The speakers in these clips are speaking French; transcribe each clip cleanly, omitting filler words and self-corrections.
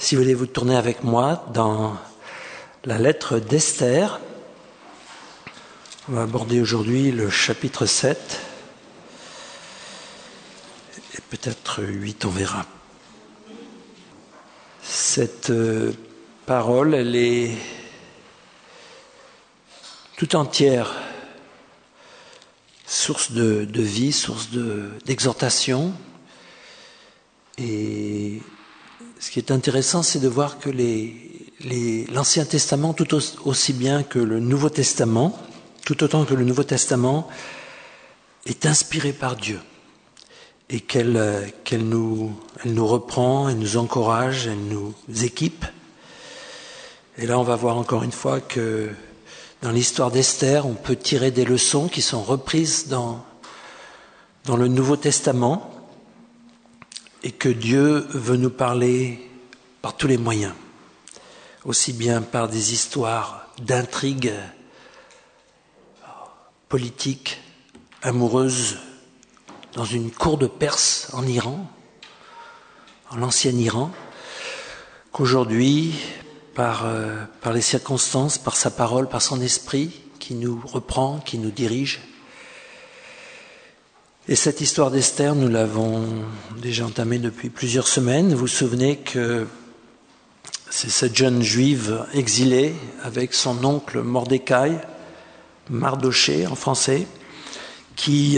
Si vous voulez vous tourner avec moi dans la lettre d'Esther, on va aborder aujourd'hui le chapitre 7 et peut-être 8, on verra. Cette parole, elle est tout entière source de vie, source d'exhortation. Et ce qui est intéressant, c'est de voir que l'Ancien Testament, tout aussi bien que le Nouveau Testament, tout autant que le Nouveau Testament, est inspiré par Dieu. Et qu'elle nous reprend, elle nous encourage, elle nous équipe. Et là, on va voir encore une fois que dans l'histoire d'Esther, on peut tirer des leçons qui sont reprises dans le Nouveau Testament et que Dieu veut nous parler par tous les moyens, aussi bien par des histoires d'intrigues politiques, amoureuses, dans une cour de Perse en Iran, en l'ancien Iran, qu'aujourd'hui, par les circonstances, par sa parole, par son esprit, qui nous reprend, qui nous dirige. Et cette histoire d'Esther, nous l'avons déjà entamée depuis plusieurs semaines. Vous vous souvenez que c'est cette jeune juive exilée avec son oncle Mordecai, Mardoché en français, qui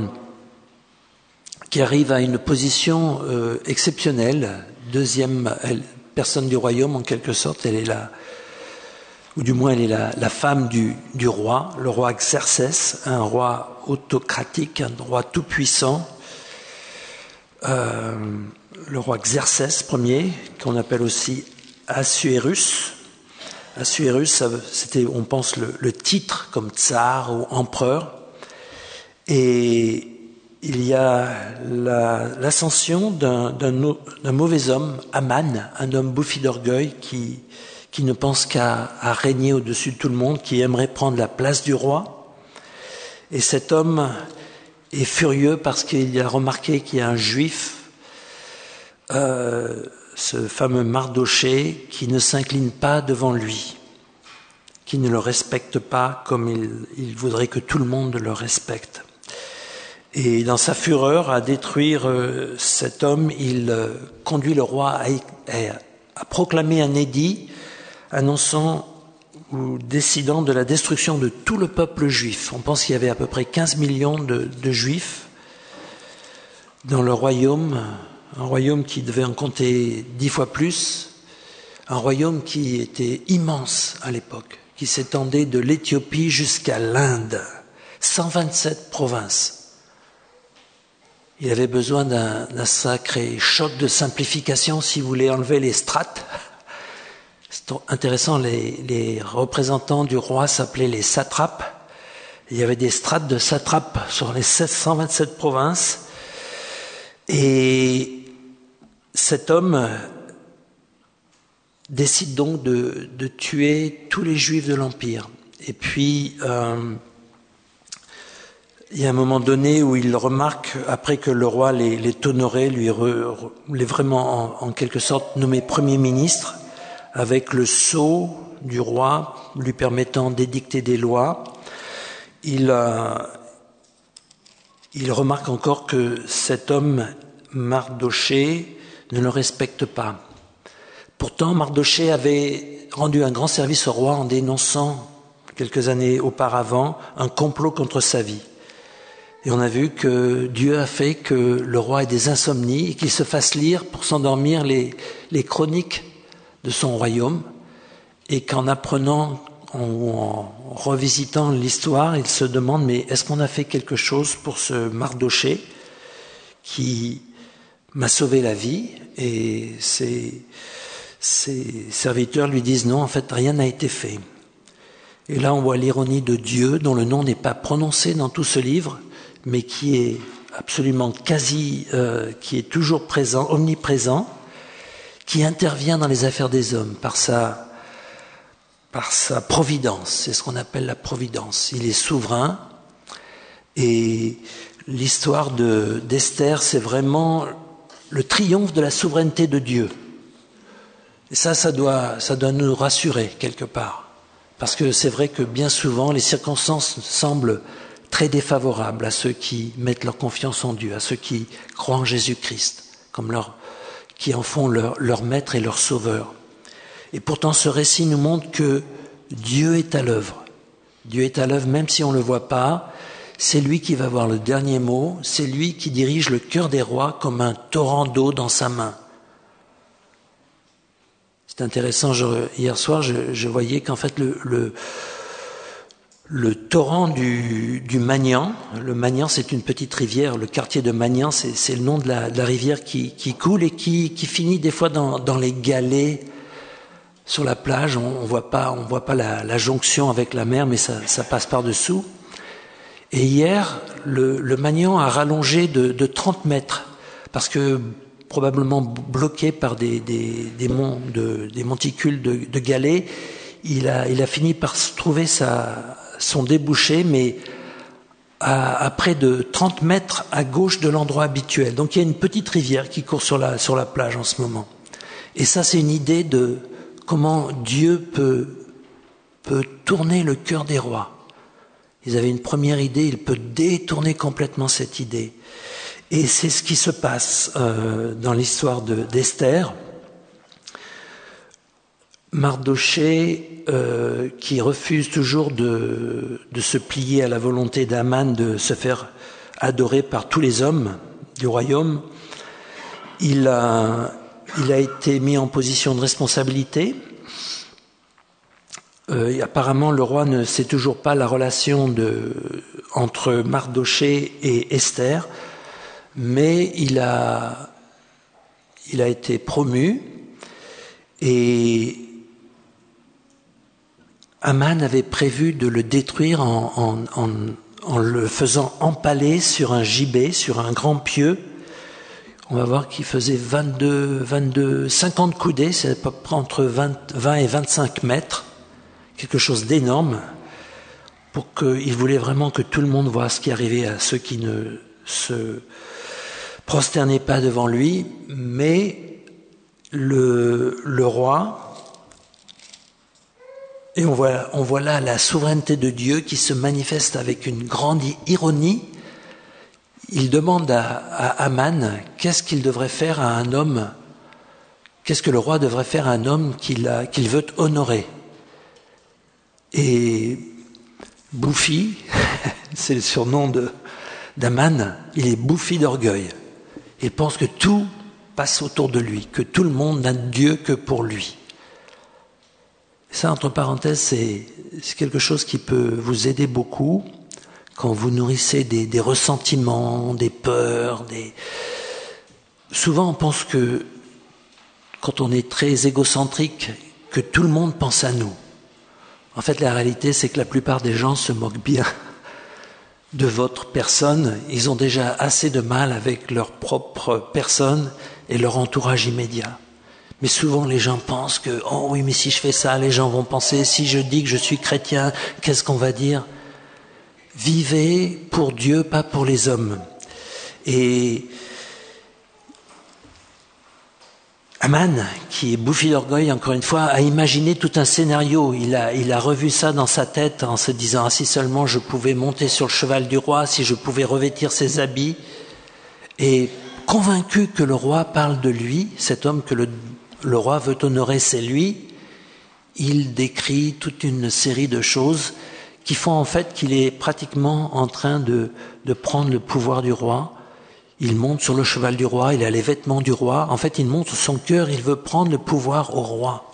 arrive à une position exceptionnelle, deuxième personne du royaume en quelque sorte. Elle est ou du moins elle est la femme du roi, le roi Xerxès, un roi autocratique, un roi tout-puissant, le roi Xerxès Ier, qu'on appelle aussi Assuérus. Assuérus, c'était, on pense, le titre comme tsar ou empereur. Et il y a l'ascension d'un mauvais homme, Aman, un homme bouffi d'orgueil qui ne pense qu'à régner au-dessus de tout le monde, qui aimerait prendre la place du roi. Et cet homme est furieux parce qu'il a remarqué qu'il y a un juif, ce fameux Mardoché, qui ne s'incline pas devant lui, qui ne le respecte pas comme il voudrait que tout le monde le respecte. Et dans sa fureur à détruire cet homme, il conduit le roi à proclamer un édit annonçant ou décidant de la destruction de tout le peuple juif. On pense qu'il y avait à peu près 15 millions de juifs dans le royaume, un royaume qui devait en compter 10 fois plus, un royaume qui était immense à l'époque, qui s'étendait de l'Éthiopie jusqu'à l'Inde, 127 provinces. Il avait besoin d'un sacré choc de simplification si vous voulez enlever les strates. C'est intéressant, les représentants du roi s'appelaient les satrapes. Il y avait des strates de satrapes sur les 127 provinces. Et cet homme décide donc de tuer tous les juifs de l'Empire. Et puis, il y a un moment donné où il remarque, après que le roi l'ait honoré, l'ait vraiment en quelque sorte nommé Premier ministre, avec le sceau du roi lui permettant d'édicter des lois, il remarque encore que cet homme, Mardoché, ne le respecte pas. Pourtant, Mardoché avait rendu un grand service au roi en dénonçant, quelques années auparavant, un complot contre sa vie. Et on a vu que Dieu a fait que le roi ait des insomnies et qu'il se fasse lire pour s'endormir les chroniques de son royaume, et qu'en apprenant ou en revisitant l'histoire, il se demande, mais est-ce qu'on a fait quelque chose pour ce Mardoché qui m'a sauvé la vie? Et ses serviteurs lui disent non, en fait rien n'a été fait. Et là on voit l'ironie de Dieu, dont le nom n'est pas prononcé dans tout ce livre, mais qui est absolument qui est toujours présent, omniprésent, qui intervient dans les affaires des hommes par sa providence. C'est ce qu'on appelle la providence. Il est souverain. Et l'histoire d'Esther, c'est vraiment le triomphe de la souveraineté de Dieu. Et ça doit nous rassurer quelque part. Parce que c'est vrai que bien souvent, les circonstances semblent très défavorables à ceux qui mettent leur confiance en Dieu, à ceux qui croient en Jésus-Christ, qui en font leur maître et leur sauveur. Et pourtant, ce récit nous montre que Dieu est à l'œuvre. Dieu est à l'œuvre même si on ne le voit pas. C'est lui qui va avoir le dernier mot. C'est lui qui dirige le cœur des rois comme un torrent d'eau dans sa main. C'est intéressant, hier soir, je voyais qu'en fait le torrent du Magnan, le Magnan c'est une petite rivière, le quartier de Magnan c'est le nom de la rivière qui coule et qui finit des fois dans les galets sur la plage. On voit pas la jonction avec la mer, mais ça passe par-dessous. Et hier, le Magnan a rallongé de 30 mètres, parce que probablement bloqué par des monticules de galets, il a fini par trouver son débouché, mais à près de 30 mètres à gauche de l'endroit habituel. Donc il y a une petite rivière qui court sur la plage en ce moment. Et ça, c'est une idée de comment Dieu peut tourner le cœur des rois. Ils avaient une première idée, il peut détourner complètement cette idée. Et c'est ce qui se passe dans l'histoire d'Esther. Mardochée, qui refuse toujours de se plier à la volonté d'Aman de se faire adorer par tous les hommes du royaume, il a été mis en position de responsabilité. Apparemment, le roi ne sait toujours pas la relation entre Mardochée et Esther, mais il a été promu et Aman avait prévu de le détruire en le faisant empaler sur un gibet, sur un grand pieu. On va voir qu'il faisait 50 coudées, c'est à peu près entre 20 et 25 mètres, quelque chose d'énorme, pour qu'il voulait vraiment que tout le monde voie ce qui arrivait à ceux qui ne se prosternaient pas devant lui. Mais le roi, et on voit là la souveraineté de Dieu qui se manifeste avec une grande ironie. Il demande à Aman qu'est-ce qu'il devrait faire à un homme, qu'est-ce que le roi devrait faire à un homme qu'il veut honorer. Et Bouffi, c'est le surnom d'Aman, il est bouffi d'orgueil. Il pense que tout passe autour de lui, que tout le monde n'a de Dieu que pour lui. Ça, entre parenthèses, c'est quelque chose qui peut vous aider beaucoup quand vous nourrissez des ressentiments, des peurs. Souvent, on pense que quand on est très égocentrique, que tout le monde pense à nous. En fait, la réalité, c'est que la plupart des gens se moquent bien de votre personne. Ils ont déjà assez de mal avec leur propre personne et leur entourage immédiat. Mais souvent, les gens pensent que « Oh oui, mais si je fais ça, les gens vont penser. Si je dis que je suis chrétien, qu'est-ce qu'on va dire ?» Vivez pour Dieu, pas pour les hommes. Et Aman, qui est bouffi d'orgueil, encore une fois, a imaginé tout un scénario. Il a revu ça dans sa tête en se disant « Ah, si seulement je pouvais monter sur le cheval du roi, si je pouvais revêtir ses habits. » Et convaincu que le roi parle de lui, cet homme que le roi veut honorer, c'est lui, il décrit toute une série de choses qui font en fait qu'il est pratiquement en train de prendre le pouvoir du roi. Il monte sur le cheval du roi, il a les vêtements du roi. En fait, il montre son cœur, il veut prendre le pouvoir au roi.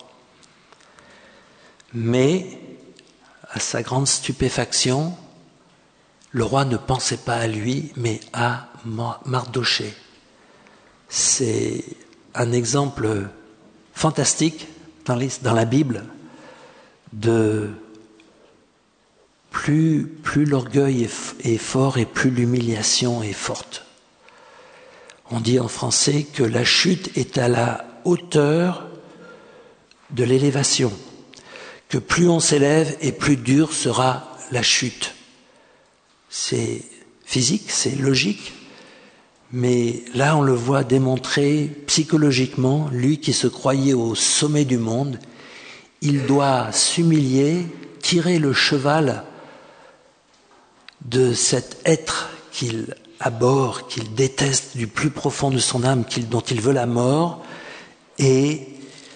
Mais, à sa grande stupéfaction, le roi ne pensait pas à lui, mais à Mardochée. C'est un exemple fantastique dans la Bible de plus l'orgueil est fort et plus l'humiliation est forte. On dit en français que la chute est à la hauteur de l'élévation, que plus on s'élève et plus dure sera la chute. C'est physique, c'est logique, Mais là, on le voit démontrer psychologiquement, lui qui se croyait au sommet du monde, il doit s'humilier, tirer le cheval de cet être qu'il abhorre, qu'il déteste du plus profond de son âme, dont il veut la mort, et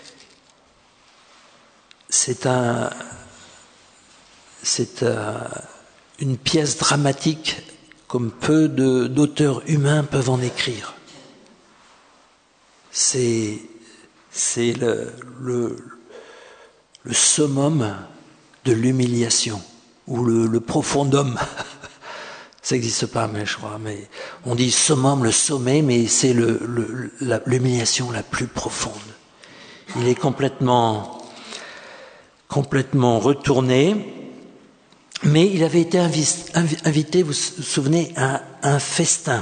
c'est une pièce dramatique comme peu d'auteurs humains peuvent en écrire. C'est le summum de l'humiliation, ou le profondum. Ça n'existe pas, mais je crois. Mais on dit summum, le sommet, mais c'est l'humiliation la plus profonde. Il est complètement retourné. Mais il avait été invité, vous vous souvenez, à un festin.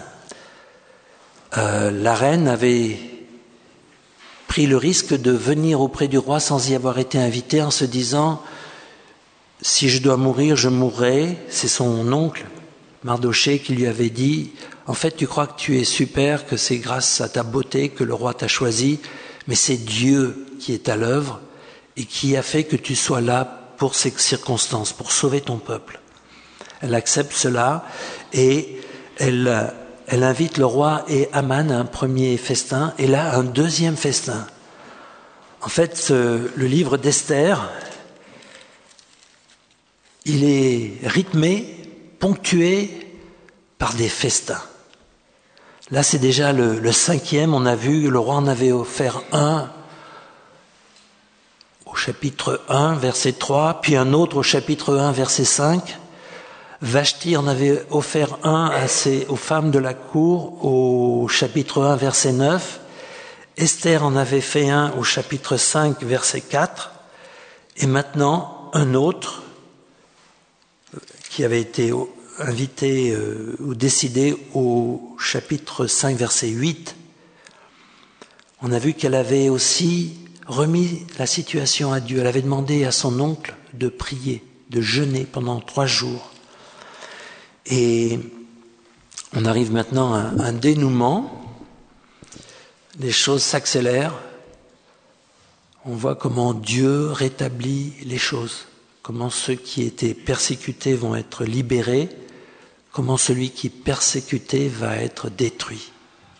La reine avait pris le risque de venir auprès du roi sans y avoir été invitée, en se disant « Si je dois mourir, je mourrai ». C'est son oncle, Mardochée, qui lui avait dit « En fait, tu crois que tu es super, que c'est grâce à ta beauté que le roi t'a choisi, mais c'est Dieu qui est à l'œuvre et qui a fait que tu sois là pour ces circonstances, pour sauver ton peuple. » Elle accepte cela et elle invite le roi et Aman à un premier festin et là un deuxième festin. En fait, le livre d'Esther, il est rythmé, ponctué par des festins. Là, c'est déjà le cinquième. On a vu, le roi en avait offert un au chapitre 1, verset 3, puis un autre au chapitre 1, verset 5. Vashti en avait offert un aux femmes de la cour au chapitre 1, verset 9. Esther en avait fait un au chapitre 5, verset 4. Et maintenant, un autre qui avait été invité ou décidé au chapitre 5, verset 8. On a vu qu'elle avait aussi remis la situation à Dieu. Elle avait demandé à son oncle de prier, de jeûner pendant 3 jours. Et on arrive maintenant à un dénouement. Les choses s'accélèrent. On voit comment Dieu rétablit les choses, comment ceux qui étaient persécutés vont être libérés, comment celui qui est persécuté va être détruit.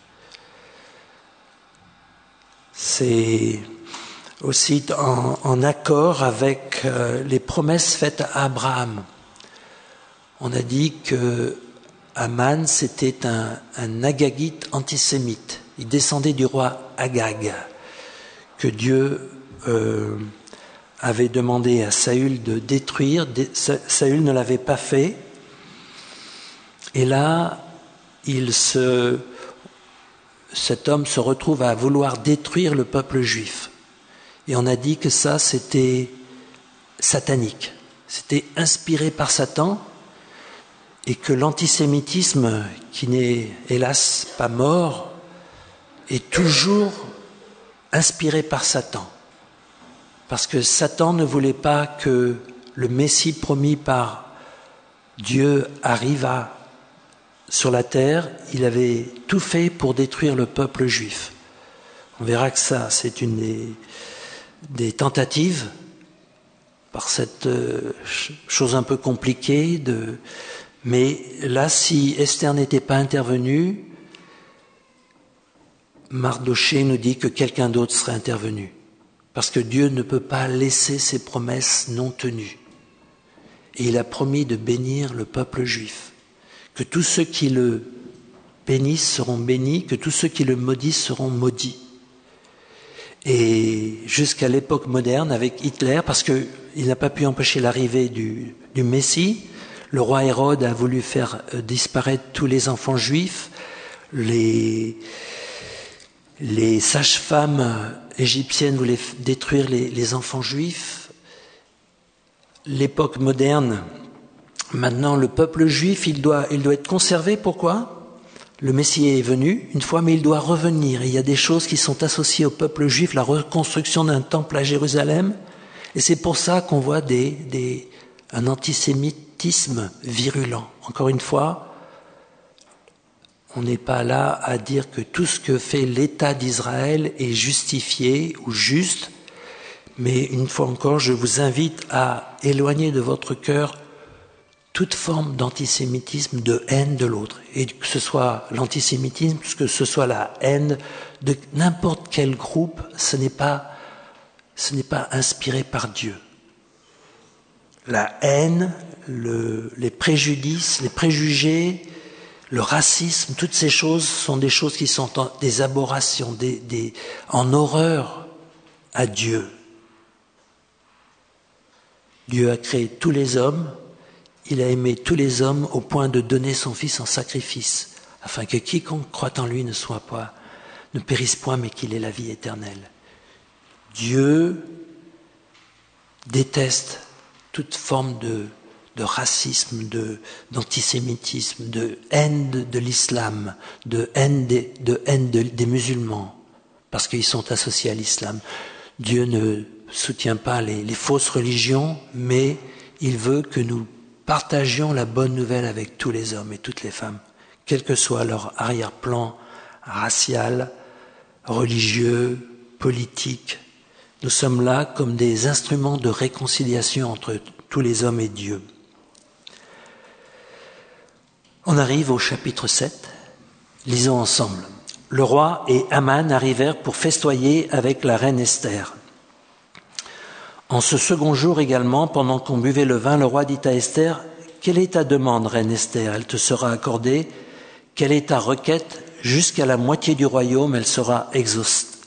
C'est aussi en accord avec les promesses faites à Abraham. On a dit que Aman, c'était un agagite antisémite. Il descendait du roi Agag, que Dieu avait demandé à Saül de détruire. Saül ne l'avait pas fait. Et là, cet homme se retrouve à vouloir détruire le peuple juif. Et on a dit que ça, c'était satanique. C'était inspiré par Satan. Et que l'antisémitisme, qui n'est hélas pas mort, est toujours inspiré par Satan. Parce que Satan ne voulait pas que le Messie promis par Dieu arrivât sur la terre. Il avait tout fait pour détruire le peuple juif. On verra que ça, c'est une des tentatives, par cette chose un peu compliquée mais là, si Esther n'était pas intervenue, Mardochée nous dit que quelqu'un d'autre serait intervenu. Parce que Dieu ne peut pas laisser ses promesses non tenues. Et il a promis de bénir le peuple juif. Que tous ceux qui le bénissent seront bénis, que tous ceux qui le maudissent seront maudits. Et jusqu'à l'époque moderne, avec Hitler, parce qu'il n'a pas pu empêcher l'arrivée du Messie, le roi Hérode a voulu faire disparaître tous les enfants juifs. Les sages-femmes égyptiennes voulaient détruire les enfants juifs. L'époque moderne, maintenant le peuple juif, il doit être conservé. Pourquoi ? Le Messie est venu une fois, mais il doit revenir. Il y a des choses qui sont associées au peuple juif, la reconstruction d'un temple à Jérusalem. Et c'est pour ça qu'on voit un antisémitisme virulent. Encore une fois, On n'est pas là à dire que tout ce que fait l'État d'Israël est justifié ou juste, mais une fois encore, je vous invite à éloigner de votre cœur toute forme d'antisémitisme, de haine de l'autre. Et que ce soit l'antisémitisme, que ce soit la haine de n'importe quel groupe, ce n'est pas inspiré par Dieu. La haine, les préjudices, les préjugés, le racisme, toutes ces choses sont des choses qui sont des aberrations, en horreur à Dieu. Dieu a créé tous les hommes, il a aimé tous les hommes au point de donner son Fils en sacrifice, afin que quiconque croit en lui ne périsse point, mais qu'il ait la vie éternelle. Dieu déteste toute forme de racisme, d'antisémitisme, de haine de l'islam, de haine des musulmans, parce qu'ils sont associés à l'islam. Dieu ne soutient pas les fausses religions, mais il veut que nous partagions la bonne nouvelle avec tous les hommes et toutes les femmes, quel que soit leur arrière-plan racial, religieux, politique. Nous sommes là comme des instruments de réconciliation entre tous les hommes et Dieu. On arrive au chapitre 7. Lisons ensemble. Le roi et Aman arrivèrent pour festoyer avec la reine Esther. En ce second jour également, pendant qu'on buvait le vin, le roi dit à Esther, « Quelle est ta demande, reine Esther? Elle te sera accordée. Quelle est ta requête? Jusqu'à la moitié du royaume, elle sera exaucée. »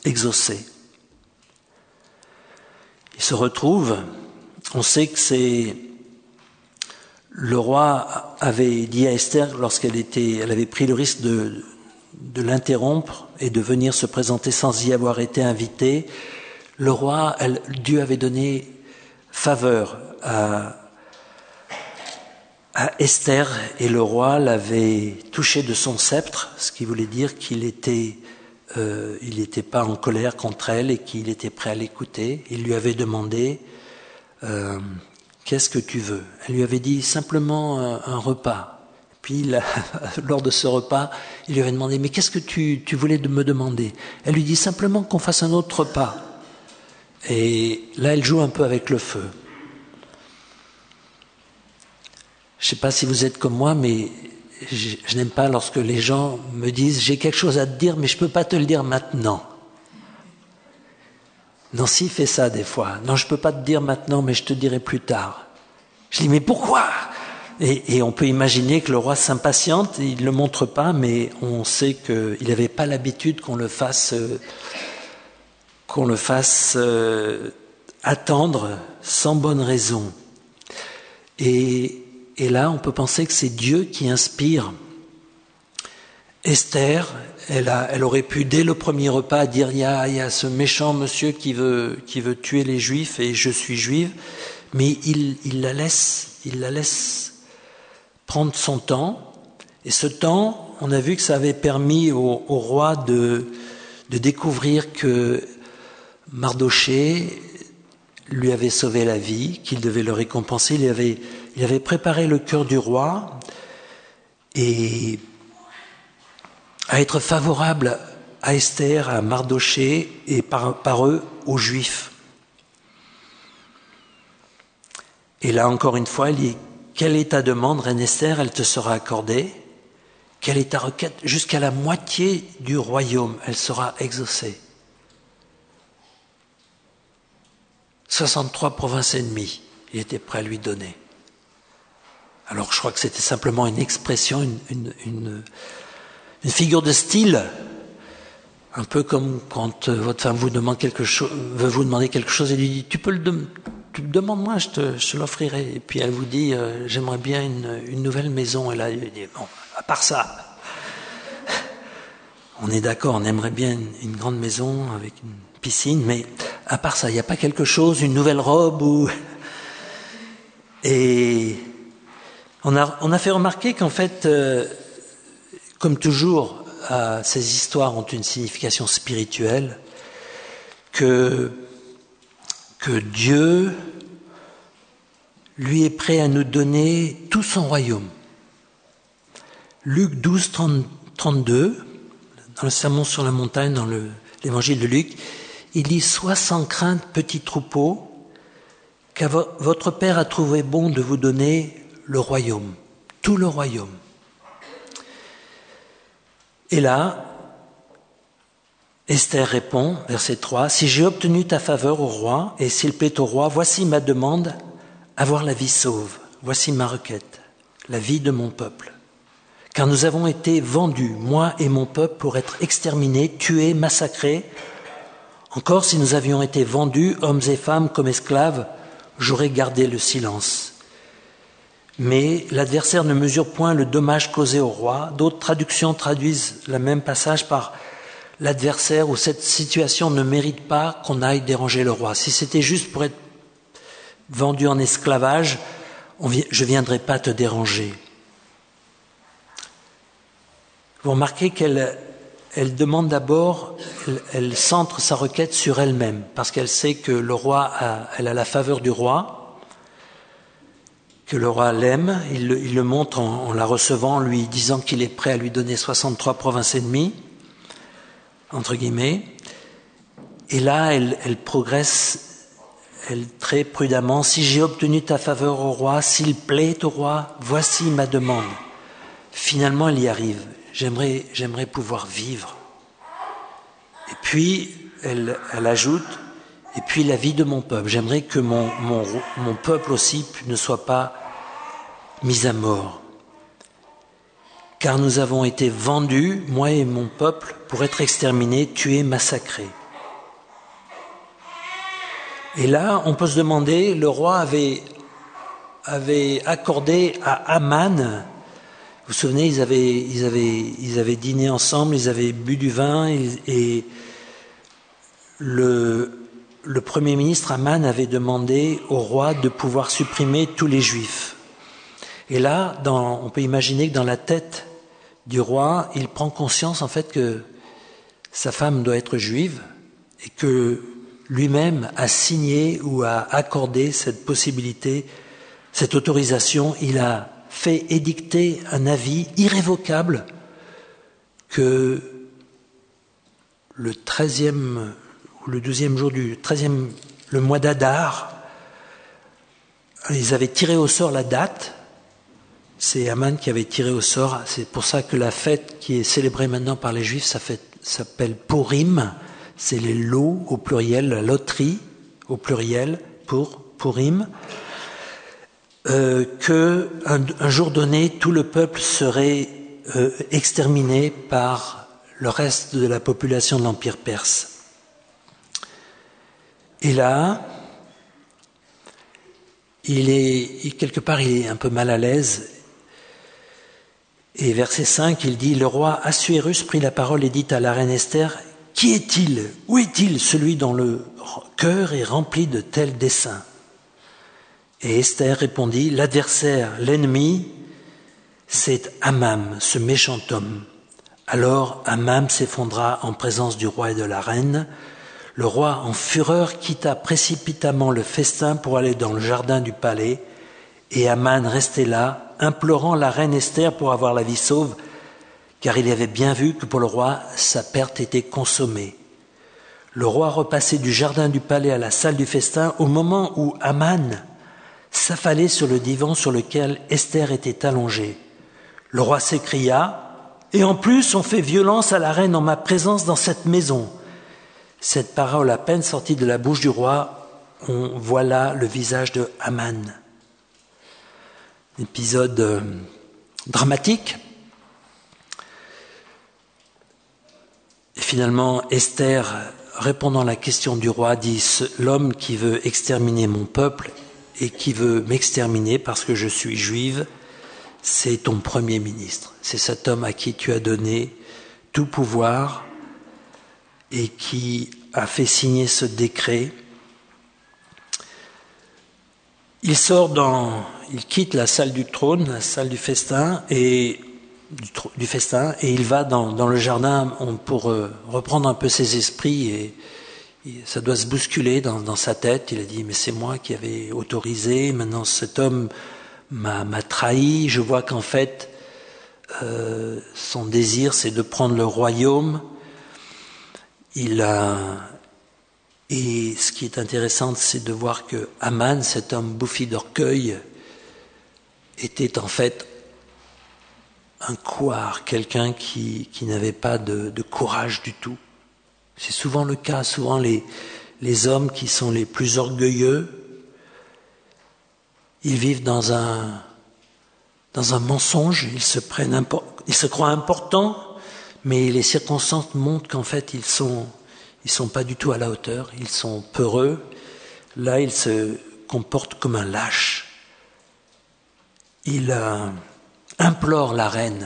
Il se retrouve, on sait que c'est le roi avait dit à Esther, elle avait pris le risque de l'interrompre et de venir se présenter sans y avoir été invitée. Le roi, Dieu avait donné faveur à Esther et le roi l'avait touché de son sceptre, ce qui voulait dire qu'il n'était pas en colère contre elle et qu'il était prêt à l'écouter. Il lui avait demandé qu'est-ce que tu veux? Elle lui avait dit simplement un repas. Puis lors de ce repas, il lui avait demandé mais qu'est-ce que tu voulais me demander? Elle lui dit simplement qu'on fasse un autre repas. Et là, elle joue un peu avec le feu. Je ne sais pas si vous êtes comme moi, mais je n'aime pas lorsque les gens me disent « j'ai quelque chose à te dire, mais je ne peux pas te le dire maintenant ». Nancy fait ça des fois. « Non, je ne peux pas te dire maintenant, mais je te dirai plus tard ». Je dis « mais pourquoi ?» Et on peut imaginer que le roi s'impatiente, il ne le montre pas, mais on sait qu'il n'avait pas l'habitude qu'on le fasse attendre sans bonne raison. Et là, on peut penser que c'est Dieu qui inspire Esther. Elle aurait pu, dès le premier repas, dire il y a ce méchant monsieur qui veut tuer les Juifs et je suis juive. Mais il la laisse prendre son temps. Et ce temps, on a vu que ça avait permis au roi de découvrir que Mardoché lui avait sauvé la vie, qu'il devait le récompenser. Il avait préparé le cœur du roi et à être favorable à Esther, à Mardoché et par eux aux Juifs. Et là encore une fois, il dit « Quelle est ta demande, reine Esther? Elle te sera accordée. Quelle est ta requête? Jusqu'à la moitié du royaume, elle sera exaucée. » 63 provinces et demie, il était prêt à lui donner. Alors je crois que c'était simplement une expression, une figure de style, un peu comme quand votre femme veut vous demander quelque chose et lui dit tu demandes-moi, je te l'offrirai. Et puis elle vous dit j'aimerais bien une nouvelle maison. Et là il dit bon, à part ça, on est d'accord, on aimerait bien une grande maison avec une piscine, mais à part ça, il n'y a pas quelque chose, une nouvelle robe ou... Et on a fait remarquer qu'en fait, comme toujours, ces histoires ont une signification spirituelle, que Dieu, lui, est prêt à nous donner tout son royaume. Luc 12, 32, dans le Sermon sur la montagne, dans l'évangile de Luc, il dit « Sois sans crainte, petits troupeaux, car votre Père a trouvé bon de vous donner le royaume, tout le royaume. » Et là, Esther répond, verset 3, « Si j'ai obtenu ta faveur au roi, et s'il plaît au roi, voici ma demande, avoir la vie sauve. Voici ma requête, la vie de mon peuple. Car nous avons été vendus, moi et mon peuple, pour être exterminés, tués, massacrés. Encore, si nous avions été vendus, hommes et femmes, comme esclaves, j'aurais gardé le silence. Mais l'adversaire ne mesure point le dommage causé au roi. D'autres traductions traduisent le même passage par l'adversaire où cette situation ne mérite pas qu'on aille déranger le roi. Si c'était juste pour être vendu en esclavage, je ne viendrai pas te déranger. » Vous remarquez qu'elle demande d'abord, elle centre sa requête sur elle-même, parce qu'elle sait que le roi elle a la faveur du roi, que le roi l'aime, il le montre en la recevant, lui disant qu'il est prêt à lui donner 63 provinces et demie, entre guillemets. Et là, elle progresse, elle très prudemment, « Si j'ai obtenu ta faveur au roi, s'il plaît au roi, voici ma demande. » Finalement, elle y arrive. J'aimerais pouvoir vivre. Et puis, elle ajoute, et puis la vie de mon peuple. J'aimerais que mon peuple aussi ne soit pas mis à mort. Car nous avons été vendus, moi et mon peuple, pour être exterminés, tués, massacrés. Et là, on peut se demander, le roi avait accordé à Aman. Vous vous souvenez, ils avaient dîné ensemble, ils avaient bu du vin et le Premier ministre Aman avait demandé au roi de pouvoir supprimer tous les Juifs. Et là, on peut imaginer que dans la tête du roi, il prend conscience en fait que sa femme doit être juive et que lui-même a signé ou a accordé cette possibilité, cette autorisation. Il a fait édicter un avis irrévocable que le 13e ou le 12e jour du 13e, le mois d'Adar, ils avaient tiré au sort la date. C'est Aman qui avait tiré au sort. C'est pour ça que la fête qui est célébrée maintenant par les Juifs, s'appelle Purim. C'est les lots au pluriel, la loterie au pluriel, pour Purim. Un jour donné, tout le peuple serait exterminé par le reste de la population de l'Empire perse. Et là, quelque part, il est un peu mal à l'aise. Et verset 5, il dit « Le roi Assuérus prit la parole et dit à la reine Esther, « Qui est-il? Où est-il celui dont le cœur est rempli de tels desseins ?» Et Esther répondit, « L'adversaire, l'ennemi, c'est Aman, ce méchant homme. » Alors Aman s'effondra en présence du roi et de la reine. Le roi, en fureur, quitta précipitamment le festin pour aller dans le jardin du palais, et Aman restait là, implorant la reine Esther pour avoir la vie sauve, car il avait bien vu que pour le roi, sa perte était consommée. Le roi repassait du jardin du palais à la salle du festin au moment où Aman s'affalait sur le divan sur lequel Esther était allongée. Le roi s'écria, « Et en plus, on fait violence à la reine en ma présence dans cette maison. » Cette parole à peine sortie de la bouche du roi, on voit là le visage de Aman. Épisode dramatique. Et finalement, Esther, répondant à la question du roi, dit « L'homme qui veut exterminer mon peuple et qui veut m'exterminer parce que je suis juive, c'est ton premier ministre. C'est cet homme à qui tu as donné tout pouvoir et qui a fait signer ce décret. » Il quitte la salle du trône, la salle du festin, et il va dans le jardin pour reprendre un peu ses esprits, et ça doit se bousculer dans sa tête. Il a dit, mais c'est moi qui avais autorisé, maintenant cet homme m'a trahi, je vois qu'en fait, son désir, c'est de prendre le royaume. Et ce qui est intéressant, c'est de voir que Haman, cet homme bouffi d'orgueil, était en fait un couard, quelqu'un qui n'avait pas de courage du tout. C'est souvent le cas, souvent les hommes qui sont les plus orgueilleux, ils vivent dans un mensonge, ils se croient importants, mais les circonstances montrent qu'en fait ils sont pas du tout à la hauteur, ils sont peureux. Là, ils se comportent comme un lâche. Il implore la reine.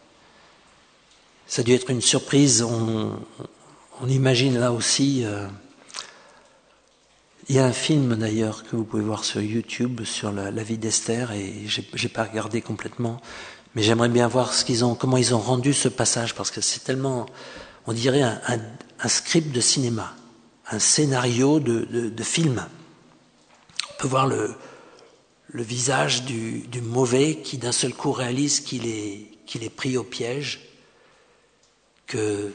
Ça a dû être une surprise. On imagine là aussi. Il y a un film d'ailleurs que vous pouvez voir sur YouTube sur la vie d'Esther, et j'ai pas regardé complètement, mais j'aimerais bien voir comment ils ont rendu ce passage, parce que c'est tellement, on dirait un script de cinéma, un scénario de film. On peut voir le visage du mauvais qui d'un seul coup réalise qu'il est pris au piège, que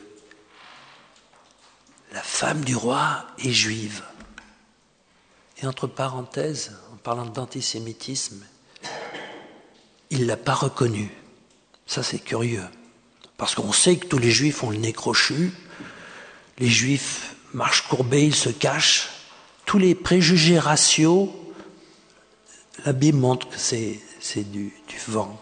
la femme du roi est juive. Et entre parenthèses, en parlant d'antisémitisme, il ne l'a pas reconnue. Ça, c'est curieux. Parce qu'on sait que tous les juifs ont le nez crochu, les juifs marchent courbés, ils se cachent. Tous les préjugés raciaux, la Bible montre que c'est du vent.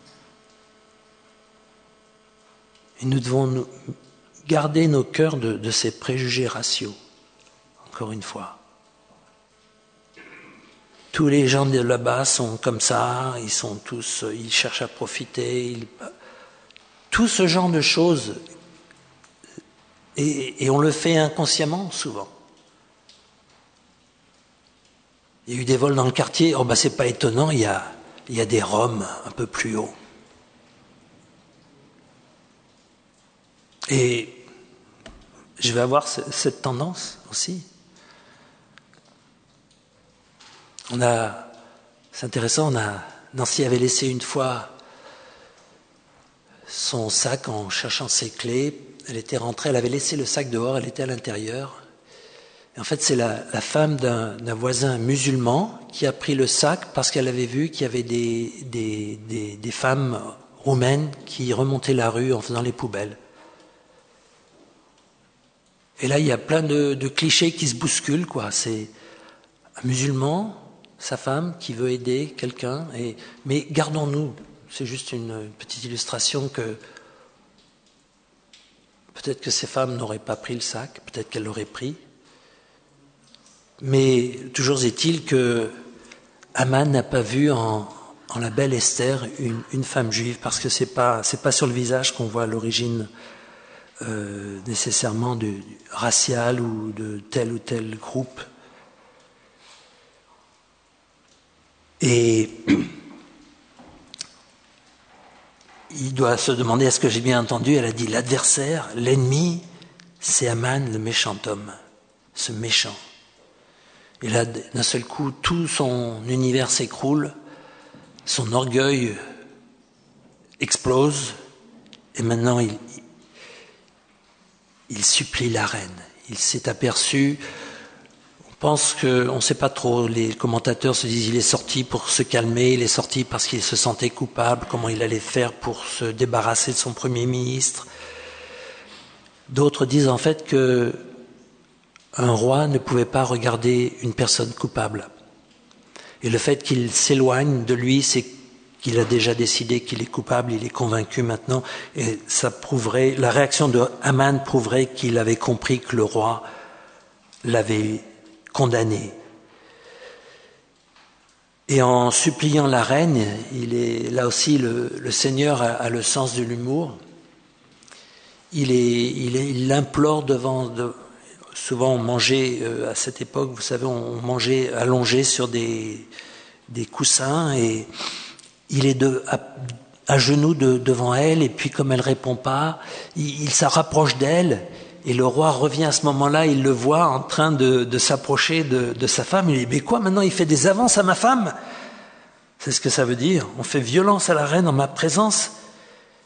Et nous devons garder nos cœurs de ces préjugés raciaux, encore une fois. Tous les gens de là-bas sont comme ça, ils cherchent à profiter, tout ce genre de choses, et on le fait inconsciemment souvent. Il y a eu des vols dans le quartier, c'est pas étonnant, il y a des Roms un peu plus haut. Et je vais avoir cette tendance aussi. C'est intéressant, Nancy avait laissé une fois son sac en cherchant ses clés. Elle était rentrée, elle avait laissé le sac dehors, elle était à l'intérieur. Et en fait, c'est la femme d'un voisin musulman qui a pris le sac parce qu'elle avait vu qu'il y avait des femmes roumaines qui remontaient la rue en faisant les poubelles. Et là, il y a plein de clichés qui se bousculent, quoi. C'est un musulman, sa femme qui veut aider quelqu'un, mais gardons-nous, c'est juste une petite illustration que peut-être que ces femmes n'auraient pas pris le sac, peut-être qu'elles l'auraient pris, mais toujours est-il que Haman n'a pas vu en la belle Esther une femme juive, parce que c'est pas sur le visage qu'on voit l'origine nécessairement raciale ou de tel ou tel groupe. Et il doit se demander, est-ce que j'ai bien entendu? Elle a dit, l'adversaire, l'ennemi, c'est Haman, le méchant homme, ce méchant. Et là, d'un seul coup, tout son univers s'écroule, son orgueil explose, et maintenant il supplie la reine. Il s'est aperçu, on ne sait pas trop, les commentateurs se disent il est sorti pour se calmer, il est sorti parce qu'il se sentait coupable, comment il allait faire pour se débarrasser de son Premier ministre. D'autres disent en fait que un roi ne pouvait pas regarder une personne coupable. Et le fait qu'il s'éloigne de lui, c'est qu'il a déjà décidé qu'il est coupable, il est convaincu maintenant, et ça prouverait, la réaction de Haman prouverait qu'il avait compris que le roi l'avait condamné. Et en suppliant la reine, là aussi le Seigneur a le sens de l'humour. Il l'implore souvent on mangeait à cette époque, vous savez, on mangeait allongé sur des coussins, et il est à genoux devant elle, et puis comme elle répond pas, il se rapproche d'elle. Et le roi revient à ce moment-là, il le voit en train de s'approcher de sa femme. Il dit, mais quoi, maintenant il fait des avances à ma femme? C'est ce que ça veut dire. On fait violence à la reine en ma présence.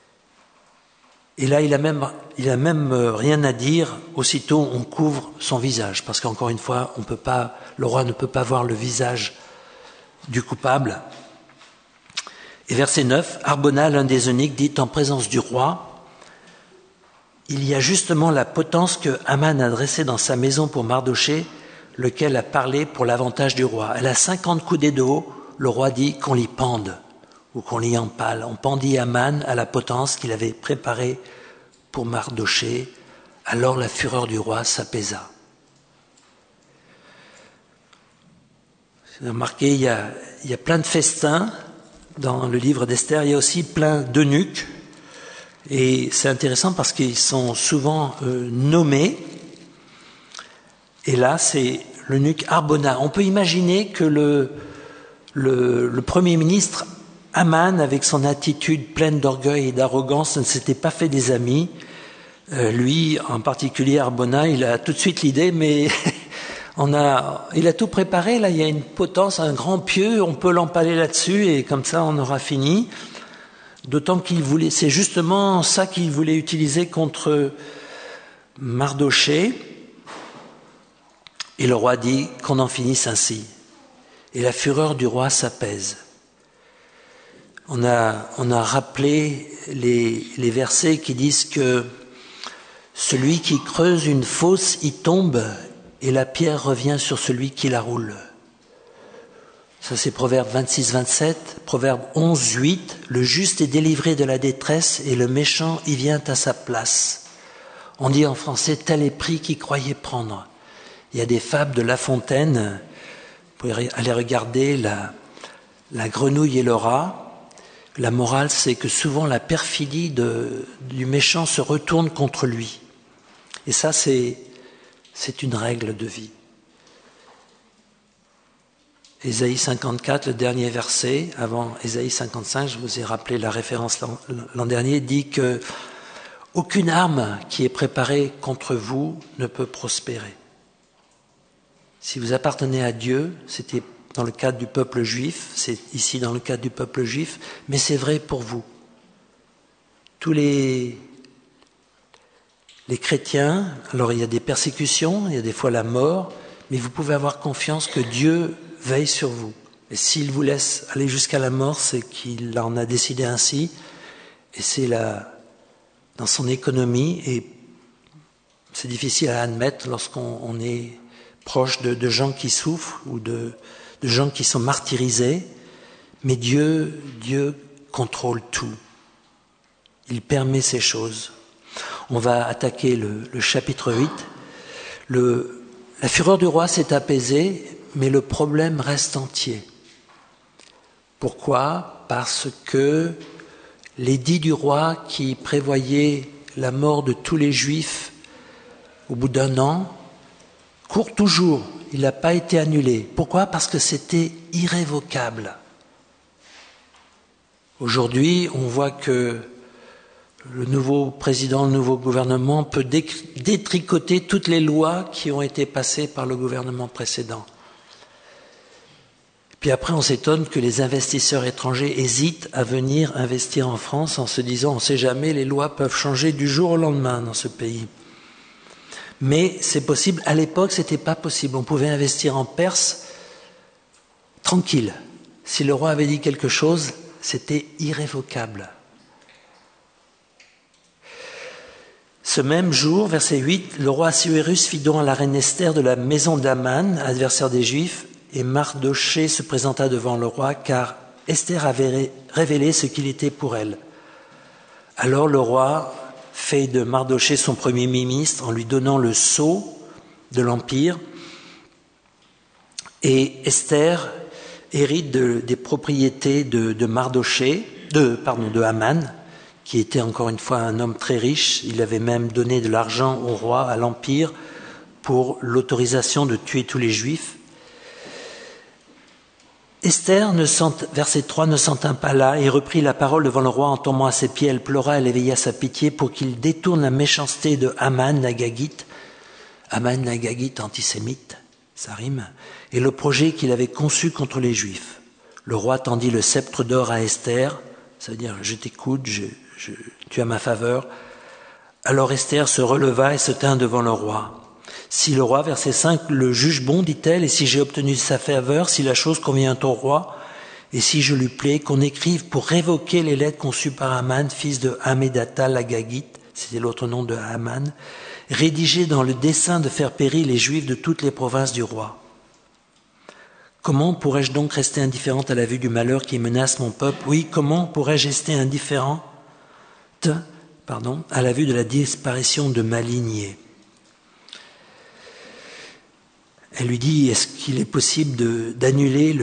Et là, il a même rien à dire. Aussitôt, on couvre son visage, parce qu'encore une fois, le roi ne peut pas voir le visage du coupable. Et verset 9, Harbona, l'un des eunuques, dit en présence du roi, il y a justement la potence que Haman a dressée dans sa maison pour Mardochée, lequel a parlé pour l'avantage du roi. Elle a 50 coudées de haut. Le roi dit qu'on l'y pende ou qu'on l'y empale. On pendit Haman à la potence qu'il avait préparée pour Mardochée. Alors la fureur du roi s'apaisa. Vous avez remarqué, il y a plein de festins dans le livre d'Esther. Il y a aussi plein d'eunuques. Et c'est intéressant parce qu'ils sont souvent nommés. Et là, c'est l'eunuque Harbona. On peut imaginer que le Premier ministre Haman, avec son attitude pleine d'orgueil et d'arrogance, ne s'était pas fait des amis. Lui, en particulier Harbona, il a tout de suite l'idée, mais il a tout préparé. Là, il y a une potence, un grand pieu, on peut l'empaler là-dessus et comme ça, on aura fini. D'autant c'est justement ça qu'il voulait utiliser contre Mardochée. Et le roi dit qu'on en finisse ainsi. Et la fureur du roi s'apaise. On a rappelé les versets qui disent que celui qui creuse une fosse y tombe et la pierre revient sur celui qui la roule. Ça c'est Proverbe 26-27, Proverbe 11-8, le juste est délivré de la détresse et le méchant y vient à sa place. On dit en français, tel est pris qui croyait prendre. Il y a des fables de La Fontaine, vous pouvez aller regarder la grenouille et le rat. La morale, c'est que souvent la perfidie du méchant se retourne contre lui. Et ça, c'est une règle de vie. Ésaïe 54, le dernier verset, avant Ésaïe 55, je vous ai rappelé la référence l'an dernier, dit que aucune arme qui est préparée contre vous ne peut prospérer. Si vous appartenez à Dieu, c'était dans le cadre du peuple juif, c'est ici dans le cadre du peuple juif, mais c'est vrai pour vous. Tous les chrétiens, alors il y a des persécutions, il y a des fois la mort, mais vous pouvez avoir confiance que Dieu veille sur vous. Et s'il vous laisse aller jusqu'à la mort, c'est qu'il en a décidé ainsi, et c'est dans son économie, et c'est difficile à admettre lorsqu'on est proche de gens qui souffrent ou de gens qui sont martyrisés, mais Dieu contrôle tout. Il permet ces choses. On va attaquer le chapitre 8. La fureur du roi s'est apaisée, mais le problème reste entier. Pourquoi ? Parce que l'édit du roi qui prévoyait la mort de tous les Juifs au bout d'un an court toujours, il n'a pas été annulé. Pourquoi ? Parce que c'était irrévocable. Aujourd'hui, on voit que le nouveau président, le nouveau gouvernement peut détricoter toutes les lois qui ont été passées par le gouvernement précédent. Puis après, on s'étonne que les investisseurs étrangers hésitent à venir investir en France en se disant, on ne sait jamais, les lois peuvent changer du jour au lendemain dans ce pays. Mais c'est possible. À l'époque, c'était pas possible. On pouvait investir en Perse tranquille. Si le roi avait dit quelque chose, c'était irrévocable. Ce même jour, verset 8, le roi Assuérus fit don à la reine Esther de la maison d'Aman, adversaire des Juifs, et Mardochée se présenta devant le roi, car Esther avait révélé ce qu'il était pour elle. Alors le roi fait de Mardochée son premier ministre en lui donnant le sceau de l'Empire. Et Esther hérite des propriétés de Mardochée, de Haman, qui était encore une fois un homme très riche. Il avait même donné de l'argent au roi, à l'Empire, pour l'autorisation de tuer tous les Juifs. Esther, verset 3, ne s'en tint pas là et reprit la parole devant le roi en tombant à ses pieds. Elle pleura, elle éveilla sa pitié pour qu'il détourne la méchanceté de Haman l'Agagite, antisémite, ça rime, et le projet qu'il avait conçu contre les Juifs. Le roi tendit le sceptre d'or à Esther, ça veut dire je t'écoute, tu as ma faveur. Alors Esther se releva et se tint devant le roi. Si le roi, verset 5, le juge bon, dit-elle, et si j'ai obtenu sa faveur, si la chose convient au roi, et si je lui plais, qu'on écrive pour révoquer les lettres conçues par Aman, fils de Hammédatha l'Agagite, c'était l'autre nom de Haman, rédigées dans le dessein de faire périr les Juifs de toutes les provinces du roi. Comment pourrais-je donc rester indifférente à la vue du malheur qui menace mon peuple? Oui, comment pourrais-je rester indifférente, à la vue de la disparition de ma lignée? Elle lui dit, est-ce qu'il est possible d'annuler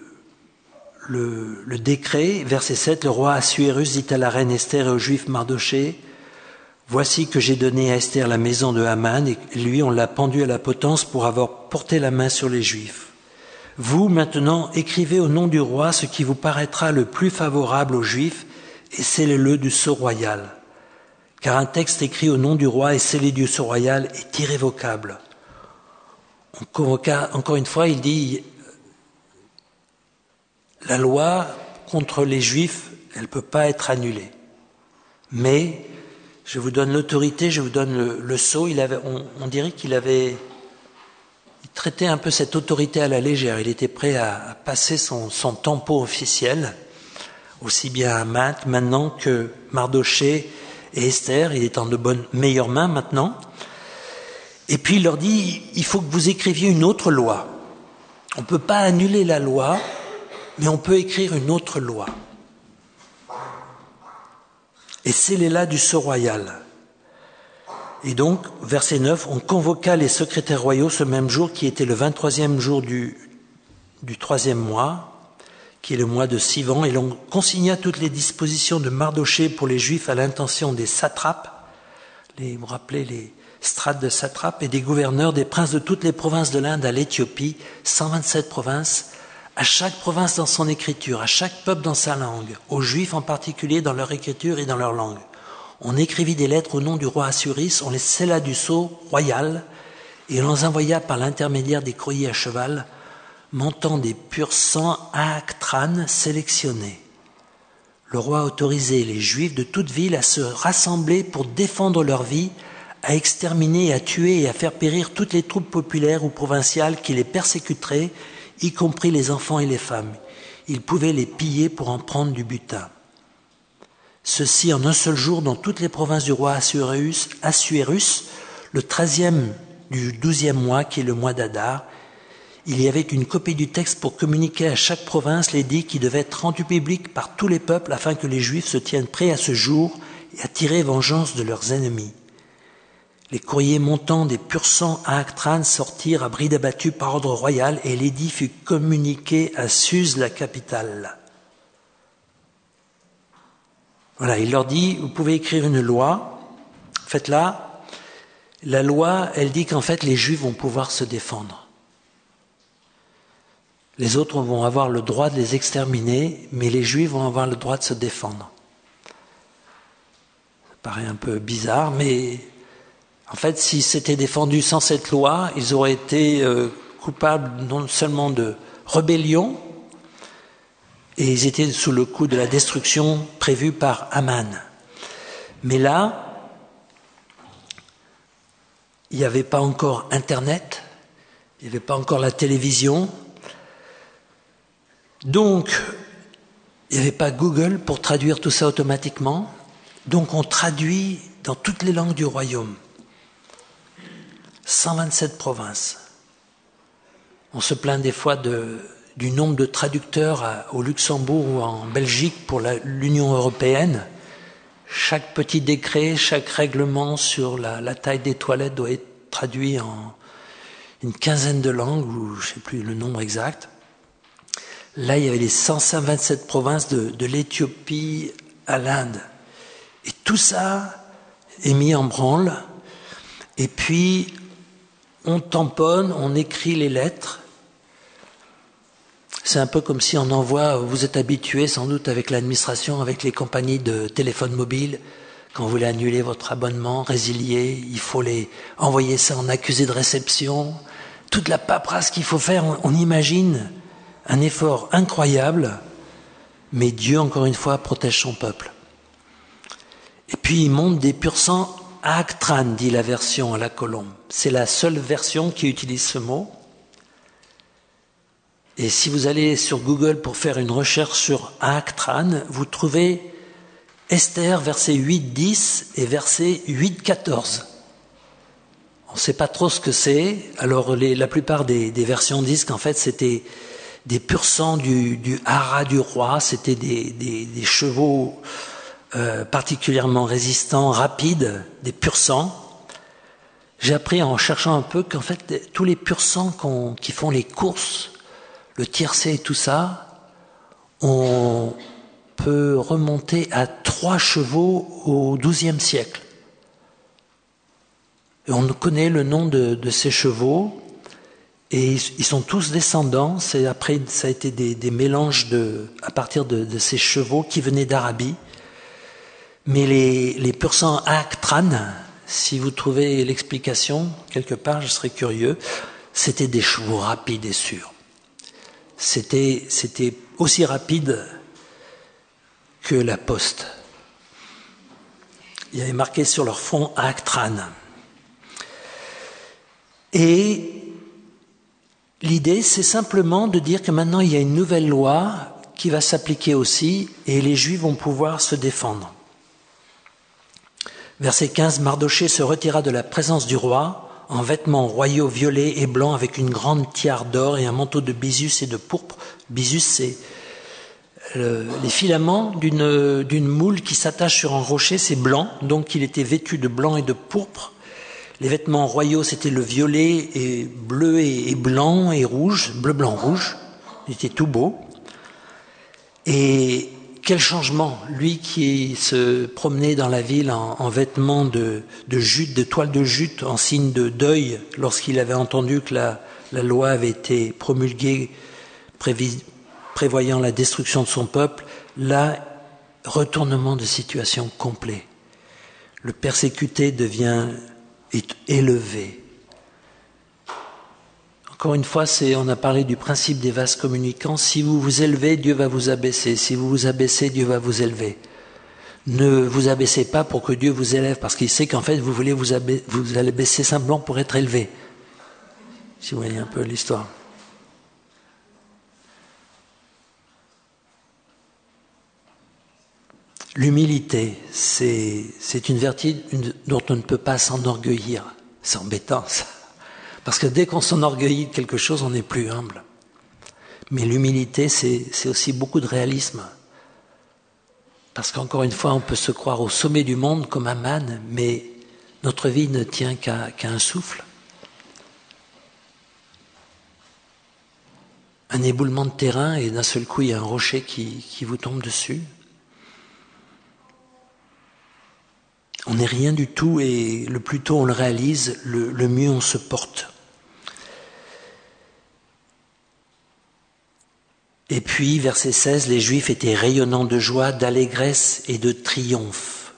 le décret? Verset 7, le roi Assuérus dit à la reine Esther et au juif Mardoché, voici que j'ai donné à Esther la maison de Haman, et lui on l'a pendu à la potence pour avoir porté la main sur les Juifs. Vous, maintenant, écrivez au nom du roi ce qui vous paraîtra le plus favorable aux Juifs, et scellez-le du sceau royal. Car un texte écrit au nom du roi et scellé du sceau royal est irrévocable. On convoqua, encore une fois, il dit, la loi contre les Juifs, elle ne peut pas être annulée. Mais je vous donne l'autorité, je vous donne le sceau. On dirait qu'il traitait un peu cette autorité à la légère. Il était prêt à passer son tempo officiel, aussi bien à Haman maintenant que Mardoché et Esther. Il est en de meilleures mains maintenant. Et puis il leur dit, il faut que vous écriviez une autre loi. On ne peut pas annuler la loi, mais on peut écrire une autre loi. Et scellez-la du sceau royal. Et donc, verset 9, on convoqua les secrétaires royaux ce même jour, qui était le 23e jour du 3e mois, qui est le mois de Sivan, et l'on consigna toutes les dispositions de Mardoché pour les Juifs à l'intention des satrapes, vous rappelez les strates de satrapes, et des gouverneurs, des princes de toutes les provinces de l'Inde à l'Éthiopie, 127 provinces, à chaque province dans son écriture, à chaque peuple dans sa langue, aux Juifs en particulier dans leur écriture et dans leur langue. On écrivit des lettres au nom du roi Assuris, on les scella du sceau royal et on les envoya par l'intermédiaire des courriers à cheval, montant des purs sangs à Actran sélectionnés. Le roi autorisait les Juifs de toute ville à se rassembler pour défendre leur vie, à exterminer, à tuer et à faire périr toutes les troupes populaires ou provinciales qui les persécuteraient, y compris les enfants et les femmes. Ils pouvaient les piller pour en prendre du butin. Ceci en un seul jour dans toutes les provinces du roi Assuérus, le 13e du 12e mois, qui est le mois d'Adar. Il y avait une copie du texte pour communiquer à chaque province l'édit qui devait être rendu public par tous les peuples afin que les Juifs se tiennent prêts à ce jour et à tirer vengeance de leurs ennemis. Les courriers montant des purs sangs à Actran sortirent à bride abattue par ordre royal et l'édit fut communiqué à Suse, la capitale. Voilà, il leur dit, vous pouvez écrire une loi, faites-la. La loi, elle dit qu'en fait, les Juifs vont pouvoir se défendre. Les autres vont avoir le droit de les exterminer, mais les Juifs vont avoir le droit de se défendre. Ça paraît un peu bizarre, mais en fait, s'ils s'étaient défendus sans cette loi, ils auraient été coupables non seulement de rébellion, et ils étaient sous le coup de la destruction prévue par Haman. Mais là, il n'y avait pas encore Internet, il n'y avait pas encore la télévision, donc il n'y avait pas Google pour traduire tout ça automatiquement, donc on traduit dans toutes les langues du royaume. 127 provinces. On se plaint des fois du nombre de traducteurs au Luxembourg ou en Belgique pour l'Union européenne. Chaque petit décret, chaque règlement sur la taille des toilettes doit être traduit en une quinzaine de langues, ou je ne sais plus le nombre exact. Là, il y avait les 127 provinces de l'Éthiopie à l'Inde. Et tout ça est mis en branle. Et puis, on tamponne, on écrit les lettres. C'est un peu comme si on envoie, vous êtes habitué sans doute avec l'administration, avec les compagnies de téléphone mobile, quand vous voulez annuler votre abonnement, résilier, il faut envoyer ça en accusé de réception. Toute la paperasse qu'il faut faire, on imagine un effort incroyable, mais Dieu, encore une fois, protège son peuple. Et puis il monte des purs sangs Aaktran, dit la version à la colombe. C'est la seule version qui utilise ce mot. Et si vous allez sur Google pour faire une recherche sur Aaktran, vous trouvez Esther, verset 8-10 et verset 8-14. On ne sait pas trop ce que c'est. Alors la plupart des versions disent qu'en fait c'était des pur sang du haras du roi, c'était des chevaux particulièrement résistants, rapides, des pur sang. J'ai appris en cherchant un peu qu'en fait tous les pur sang qui font les courses, le tiercé et tout ça, on peut remonter à 3 chevaux au XIIe siècle. Et on connaît le nom de ces chevaux, et ils sont tous descendants. Après, ça a été des mélanges à partir de ces chevaux qui venaient d'Arabie. Mais les pur sang Aaktran, si vous trouvez l'explication quelque part, je serais curieux, c'était des chevaux rapides et sûrs. C'était aussi rapide que la poste. Il y avait marqué sur leur front Aaktran. Et l'idée, c'est simplement de dire que maintenant il y a une nouvelle loi qui va s'appliquer aussi, et les Juifs vont pouvoir se défendre. Verset 15, Mardochée se retira de la présence du roi en vêtements royaux violets et blancs avec une grande tiare d'or et un manteau de bisus et de pourpre. Bisus, c'est les filaments d'une moule qui s'attache sur un rocher, c'est blanc, donc il était vêtu de blanc et de pourpre. Les vêtements royaux, c'était le violet et bleu et blanc et rouge, bleu, blanc, rouge. Il était tout beau. Et quel changement, lui qui se promenait dans la ville en vêtements de jute, de toile de jute, en signe de deuil, lorsqu'il avait entendu que la loi avait été promulguée, prévoyant la destruction de son peuple. Là, retournement de situation complet. Le persécuté est élevé. Encore une fois, on a parlé du principe des vases communicants. Si vous vous élevez, Dieu va vous abaisser. Si vous vous abaissez, Dieu va vous élever. Ne vous abaissez pas pour que Dieu vous élève, parce qu'il sait qu'en fait, vous allez baisser simplement pour être élevé. Si vous voyez un peu l'histoire. L'humilité, c'est une vertu dont on ne peut pas s'enorgueillir. C'est embêtant, ça. Parce que dès qu'on s'enorgueillit de quelque chose, on n'est plus humble. Mais l'humilité, c'est aussi beaucoup de réalisme. Parce qu'encore une fois, on peut se croire au sommet du monde comme Aman, mais notre vie ne tient qu'à un souffle. Un éboulement de terrain et d'un seul coup, il y a un rocher qui vous tombe dessus. On n'est rien du tout, et le plus tôt on le réalise, le mieux on se porte. Et puis, verset 16, les Juifs étaient rayonnants de joie, d'allégresse et de triomphe.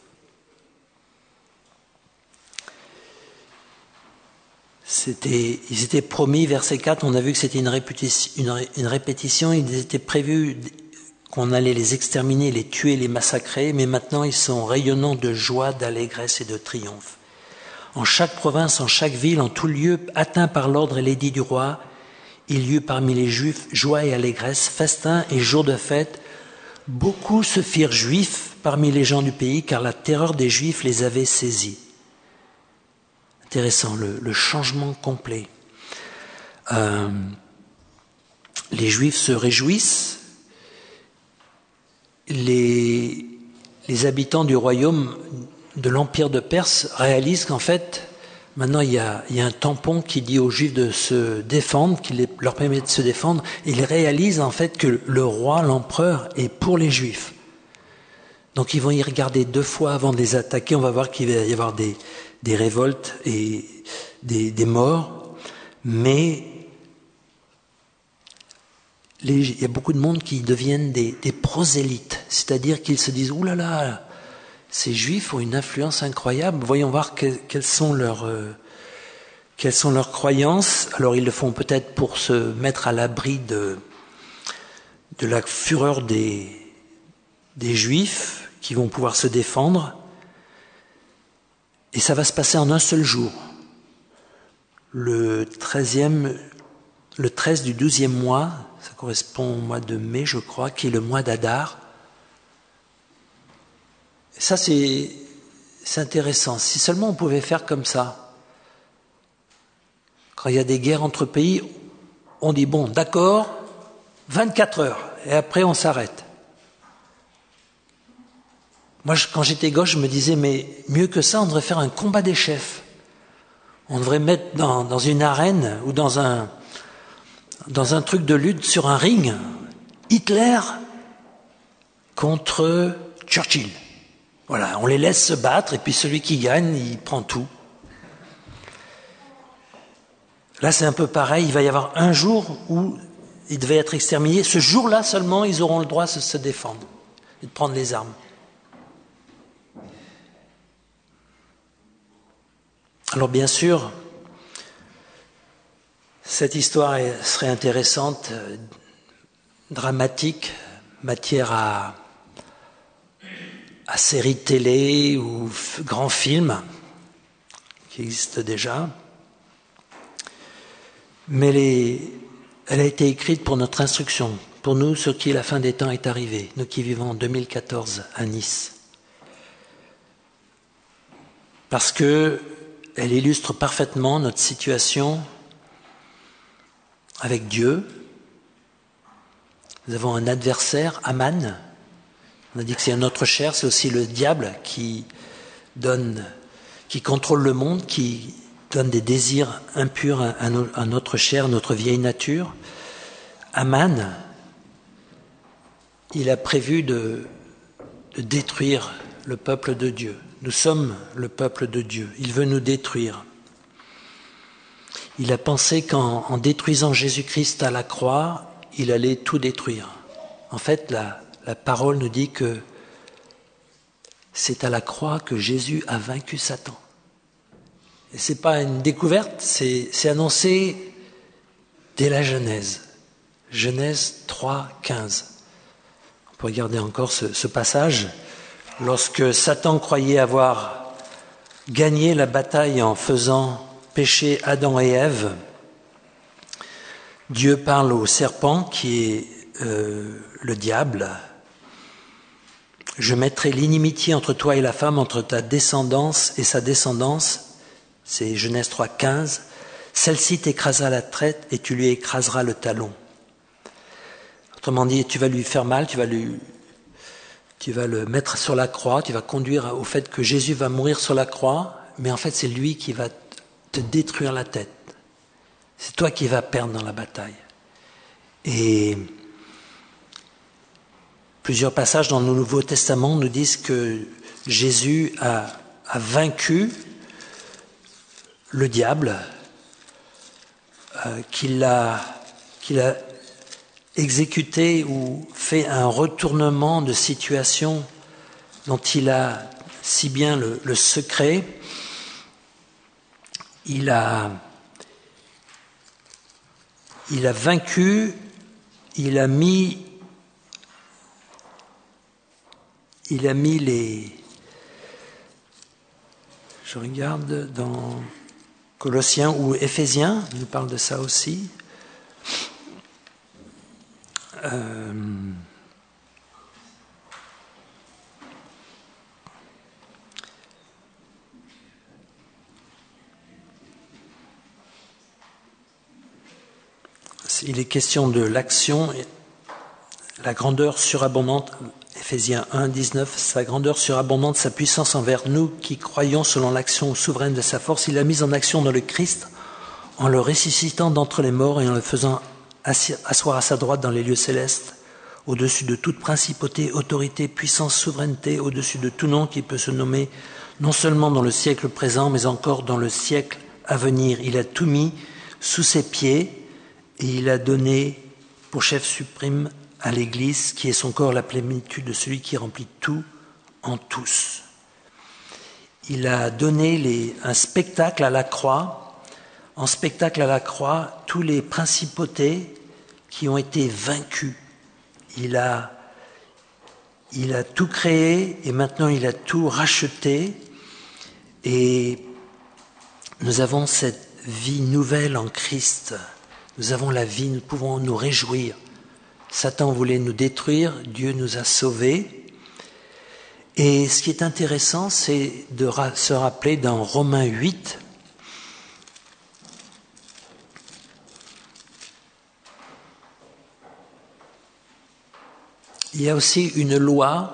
Ils étaient promis, verset 4, on a vu que c'était une répétition, ils étaient prévus qu'on allait les exterminer, les tuer, les massacrer, mais maintenant ils sont rayonnants de joie, d'allégresse et de triomphe. En chaque province, en chaque ville, en tout lieu, atteint par l'ordre et l'édit du roi, il y eut parmi les Juifs joie et allégresse, festin et jours de fête. Beaucoup se firent Juifs parmi les gens du pays, car la terreur des Juifs les avait saisis. Intéressant, le changement complet. Les Juifs se réjouissent. Les habitants du royaume de l'Empire de Perse réalisent qu'en fait, maintenant il y a un tampon qui dit aux Juifs de se défendre, qui leur permet de se défendre. Ils réalisent en fait que le roi, l'empereur, est pour les Juifs. Donc ils vont y regarder 2 fois avant de les attaquer. On va voir qu'il va y avoir des révoltes et des morts. Mais il y a beaucoup de monde qui deviennent des prosélytes, c'est-à-dire qu'ils se disent « Ouh là là, ces Juifs ont une influence incroyable, voyons voir quelles sont leurs croyances. » Alors ils le font peut-être pour se mettre à l'abri de la fureur des Juifs qui vont pouvoir se défendre. Et ça va se passer en un seul jour. Le 13 du 12e mois, ça correspond au mois de mai, je crois, qui est le mois d'Adar. Ça, c'est intéressant. Si seulement on pouvait faire comme ça. Quand il y a des guerres entre pays, on dit, bon, d'accord, 24 heures, et après on s'arrête. Moi, quand j'étais gauche, je me disais, mais mieux que ça, on devrait faire un combat des chefs. On devrait mettre dans une arène ou dans un truc de lutte sur un ring, Hitler contre Churchill. Voilà, on les laisse se battre et puis celui qui gagne, il prend tout. Là, c'est un peu pareil, il va y avoir un jour où ils devaient être exterminés. Ce jour-là seulement, ils auront le droit de se défendre et de prendre les armes. Alors bien sûr, cette histoire serait intéressante, dramatique, matière à série télé ou grand film qui existe déjà. Mais elle a été écrite pour notre instruction, pour nous, sur qui la fin des temps est arrivée, nous qui vivons en 2014 à Nice. Parce que elle illustre parfaitement notre situation avec Dieu. Nous avons un adversaire, Aman. On a dit que c'est notre chair, c'est aussi le diable qui contrôle le monde, qui donne des désirs impurs à notre chair, notre vieille nature. Aman, il a prévu de détruire le peuple de Dieu. Nous sommes le peuple de Dieu. Il veut nous détruire. Il a pensé qu'en détruisant Jésus-Christ à la croix, il allait tout détruire. En fait, la parole nous dit que c'est à la croix que Jésus a vaincu Satan. Et ce n'est pas une découverte, c'est annoncé dès la Genèse. Genèse 3, 15. On peut regarder encore ce passage. Lorsque Satan croyait avoir gagné la bataille en faisant pécher Adam et Ève, Dieu parle au serpent qui est le diable. Je mettrai l'inimitié entre toi et la femme, entre ta descendance et sa descendance. C'est Genèse 3, 15. Celle-ci t'écrasera la tête et tu lui écraseras le talon. Autrement dit, tu vas lui faire mal, tu vas le mettre sur la croix, tu vas conduire au fait que Jésus va mourir sur la croix, mais en fait c'est lui qui va te détruire la tête. C'est toi qui vas perdre dans la bataille. Et plusieurs passages dans le Nouveau Testament nous disent que Jésus a vaincu le diable, qu'il a exécuté ou fait un retournement de situation dont il a si bien le secret. Il a vaincu, il a mis les... Je regarde dans Colossiens ou Éphésiens, il nous parle de ça aussi. Il est question de l'action, la grandeur surabondante, Éphésiens 1, 19, sa grandeur surabondante, sa puissance envers nous qui croyons selon l'action souveraine de sa force. Il l'a mise en action dans le Christ en le ressuscitant d'entre les morts et en le faisant asseoir à sa droite dans les lieux célestes, au-dessus de toute principauté, autorité, puissance, souveraineté, au-dessus de tout nom qui peut se nommer, non seulement dans le siècle présent, mais encore dans le siècle à venir. Il a tout mis sous ses pieds et il a donné pour chef suprême à l'Église, qui est son corps, la plénitude de celui qui remplit tout en tous. Il a donné un spectacle à la croix. En spectacle à la croix, tous les principautés qui ont été vaincus. Il a tout créé et maintenant il a tout racheté. Et nous avons cette vie nouvelle en Christ. Nous avons la vie, nous pouvons nous réjouir. Satan voulait nous détruire, Dieu nous a sauvés. Et ce qui est intéressant, c'est de se rappeler dans Romains 8, il y a aussi une loi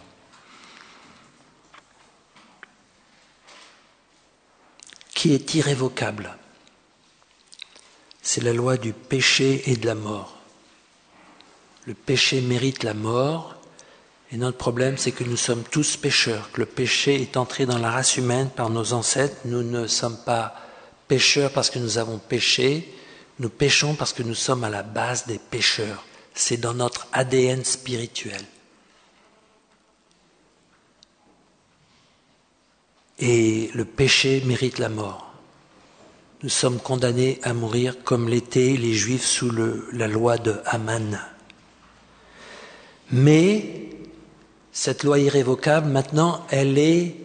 qui est irrévocable. C'est la loi du péché et de la mort. Le péché mérite la mort, et notre problème, c'est que nous sommes tous pécheurs, que le péché est entré dans la race humaine par nos ancêtres. Nous ne sommes pas pécheurs parce que nous avons péché, nous péchons parce que nous sommes à la base des pécheurs. C'est dans notre ADN spirituel. Et le péché mérite la mort. Nous sommes condamnés à mourir comme l'étaient les Juifs sous la loi de Haman. Mais cette loi irrévocable, maintenant, elle est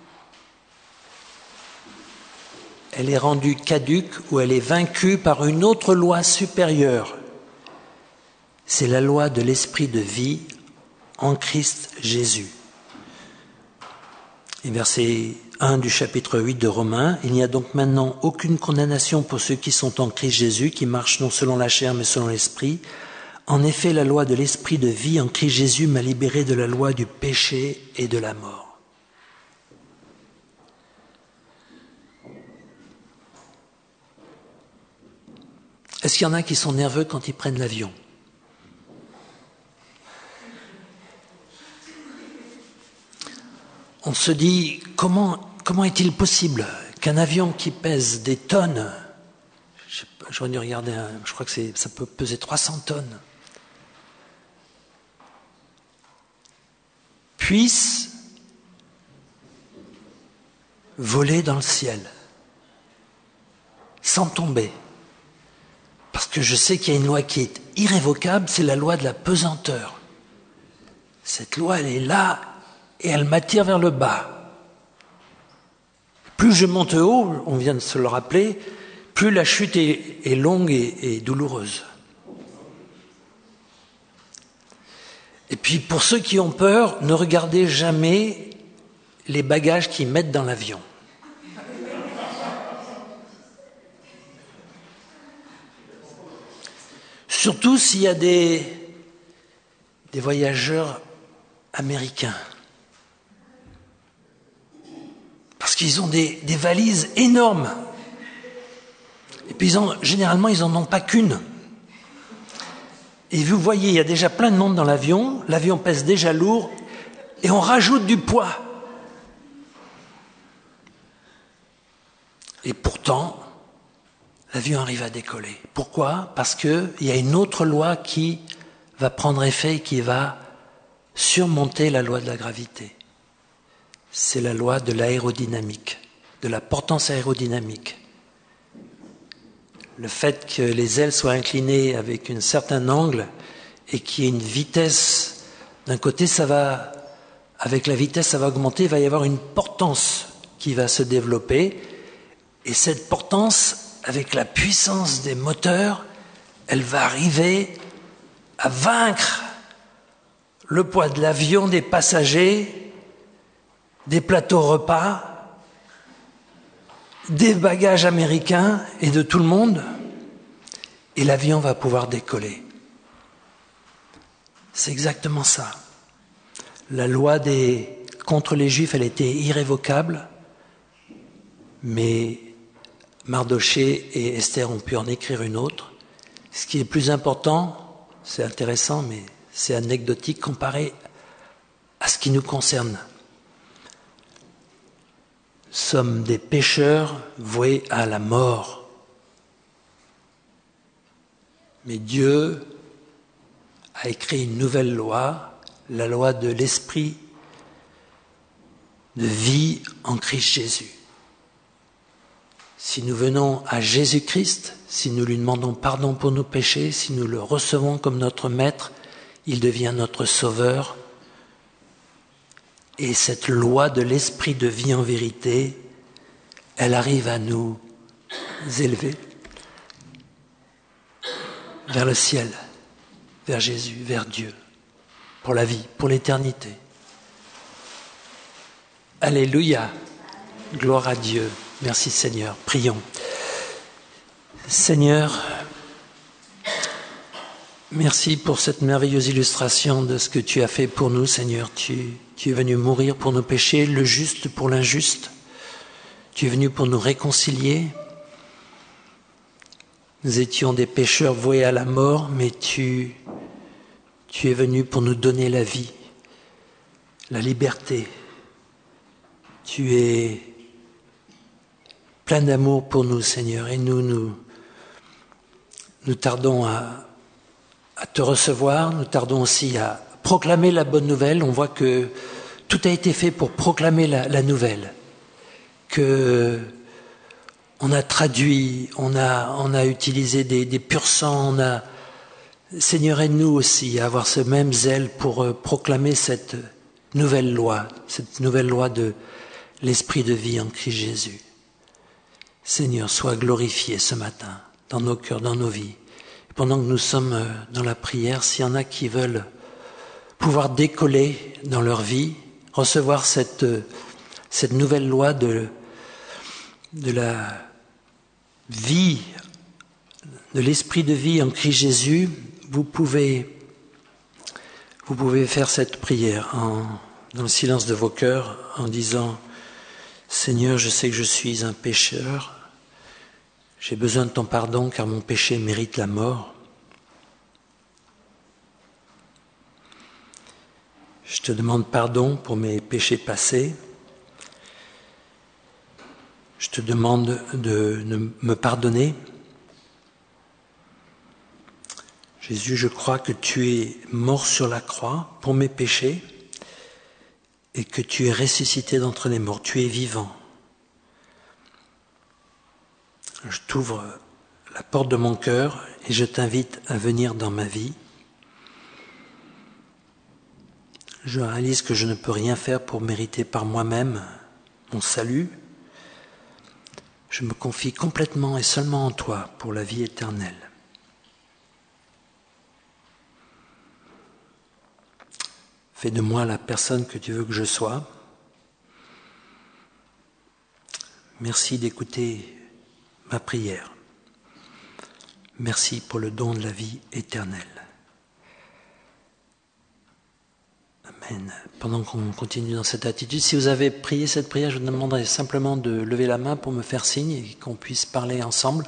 rendue caduque ou elle est vaincue par une autre loi supérieure. C'est la loi de l'esprit de vie en Christ Jésus. Et verset 1 du chapitre 8 de Romains, « Il n'y a donc maintenant aucune condamnation pour ceux qui sont en Christ Jésus, qui marchent non selon la chair mais selon l'esprit. En effet, la loi de l'esprit de vie en Christ Jésus m'a libéré de la loi du péché et de la mort. » Est-ce qu'il y en a qui sont nerveux quand ils prennent l'avion ? On se dit, comment est-il possible qu'un avion qui pèse des tonnes, j'aurais dû regarder, je crois que ça peut peser 300 tonnes, puisse voler dans le ciel, sans tomber. Parce que je sais qu'il y a une loi qui est irrévocable, c'est la loi de la pesanteur. Cette loi, elle est là, et elle m'attire vers le bas. Plus je monte haut, on vient de se le rappeler, plus la chute est longue et douloureuse. Et puis pour ceux qui ont peur, ne regardez jamais les bagages qu'ils mettent dans l'avion. Surtout s'il y a des voyageurs américains. Parce qu'ils ont des valises énormes. Et puis généralement, ils n'en ont pas qu'une. Et vous voyez, il y a déjà plein de monde dans l'avion pèse déjà lourd, et on rajoute du poids. Et pourtant, l'avion arrive à décoller. Pourquoi ? Parce qu'il y a une autre loi qui va prendre effet et qui va surmonter la loi de la gravité. C'est la loi de l'aérodynamique, de la portance aérodynamique. Le fait que les ailes soient inclinées avec un certain angle et qu'il y ait une vitesse, d'un côté, avec la vitesse, ça va augmenter, il va y avoir une portance qui va se développer. Et cette portance, avec la puissance des moteurs, elle va arriver à vaincre le poids de l'avion, des passagers, des plateaux repas, des bagages américains et de tout le monde, et l'avion va pouvoir décoller. C'est exactement ça. La loi contre les Juifs, elle était irrévocable, mais Mardochée et Esther ont pu en écrire une autre. Ce qui est plus important, c'est intéressant, mais c'est anecdotique comparé à ce qui nous concerne. Nous sommes des pécheurs voués à la mort. Mais Dieu a écrit une nouvelle loi, la loi de l'esprit de vie en Christ Jésus. Si nous venons à Jésus-Christ, si nous lui demandons pardon pour nos péchés, si nous le recevons comme notre maître, il devient notre sauveur. Et cette loi de l'esprit de vie en vérité elle arrive à nous élever vers le ciel, vers Jésus, vers Dieu, pour la vie, pour l'éternité. Alléluia, gloire à Dieu. Merci Seigneur, prions. Seigneur, merci pour cette merveilleuse illustration de ce que tu as fait pour nous, Seigneur. Tu es venu mourir pour nos péchés, le juste pour l'injuste. Tu es venu pour nous réconcilier. Nous étions des pécheurs voués à la mort, mais tu es venu pour nous donner la vie, la liberté. Tu es plein d'amour pour nous, Seigneur, et nous tardons à te recevoir, nous tardons aussi à proclamer la bonne nouvelle. On voit que tout a été fait pour proclamer la nouvelle, que on a traduit, on a utilisé des pur sang, Seigneur, aide-nous aussi à avoir ce même zèle pour proclamer cette nouvelle loi de l'Esprit de vie en Christ Jésus. Seigneur, sois glorifié ce matin dans nos cœurs, dans nos vies. Et pendant que nous sommes dans la prière, s'il y en a qui veulent pouvoir décoller dans leur vie, recevoir cette nouvelle loi de la vie, de l'Esprit de vie en Christ Jésus, vous pouvez faire cette prière dans le silence de vos cœurs en disant « Seigneur, je sais que je suis un pécheur, j'ai besoin de ton pardon car mon péché mérite la mort. Je te demande pardon pour mes péchés passés. Je te demande de me pardonner. Jésus, je crois que tu es mort sur la croix pour mes péchés et que tu es ressuscité d'entre les morts. Tu es vivant. Je t'ouvre la porte de mon cœur et je t'invite à venir dans ma vie. Je réalise que je ne peux rien faire pour mériter par moi-même mon salut. Je me confie complètement et seulement en toi pour la vie éternelle. Fais de moi la personne que tu veux que je sois. Merci d'écouter ma prière. Merci pour le don de la vie éternelle. Amen. Pendant qu'on continue dans cette attitude, si vous avez prié cette prière, je vous demanderai simplement de lever la main pour me faire signe et qu'on puisse parler ensemble.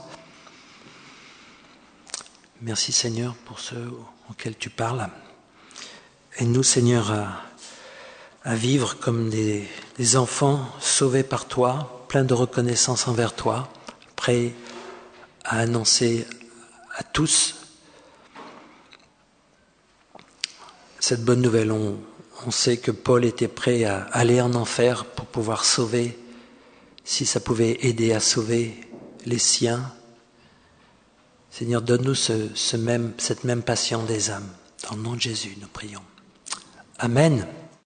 Merci Seigneur pour ceux auxquels tu parles. Aide-nous Seigneur à vivre comme des enfants sauvés par toi, pleins de reconnaissance envers toi, prêts à annoncer à tous cette bonne nouvelle. On sait que Paul était prêt à aller en enfer pour pouvoir sauver, si ça pouvait aider à sauver les siens. Seigneur, donne-nous cette même passion des âmes. Dans le nom de Jésus, nous prions. Amen.